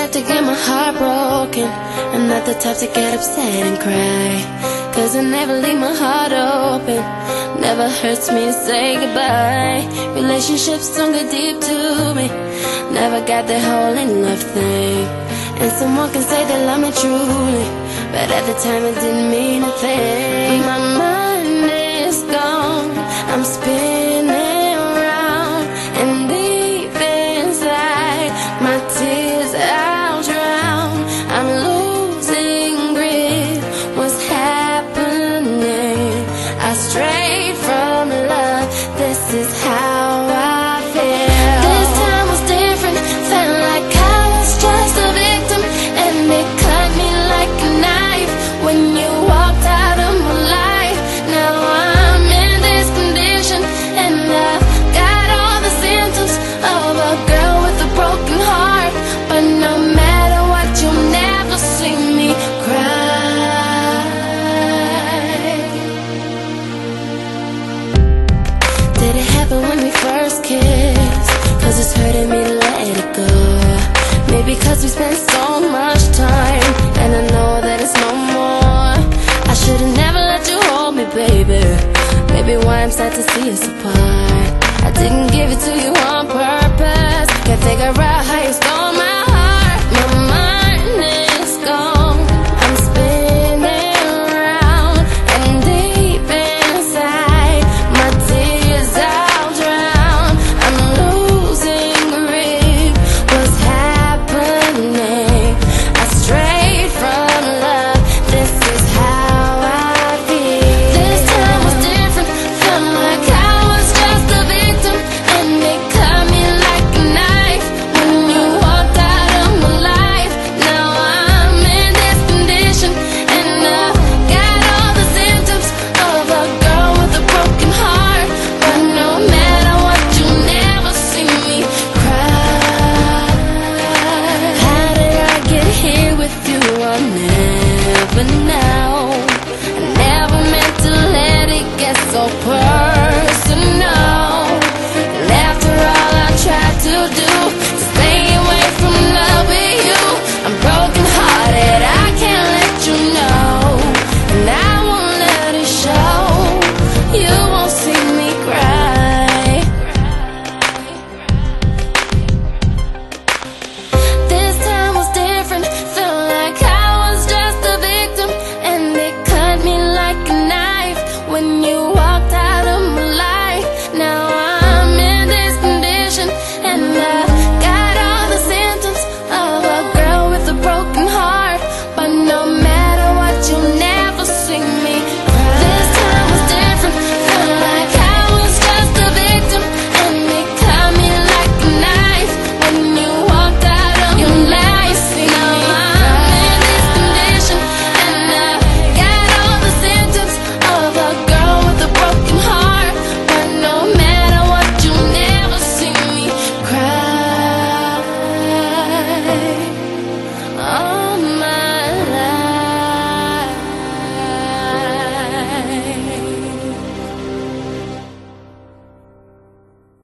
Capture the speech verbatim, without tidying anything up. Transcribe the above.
type to get my heart broken. I'm not the type to get upset and cry, cause I never leave my heart open. Never hurts me to say goodbye. Relationships don't get deep to me. Never got the whole in love thing. And someone can say they love me truly, but at the time it didn't mean a thing. My mind is gone, I'm spinning around, and deep inside my tears I'll drown. I'm losing grip, what's happening? I strayed from love, this is how I feel. This time was different, felt like I was just a victim, and it cut me like a knife when you walked out of my life. Now I'm in this condition, and I've got all the symptoms of a girl with a broken heart. But no matter what, you'll never see me cry. Did it happen when we first kissed? Cause it's hurting me to let it go. Maybe cause we spent so much time, and I know that it's no more. I should've never let you hold me, baby. Maybe why I'm sad to see us apart.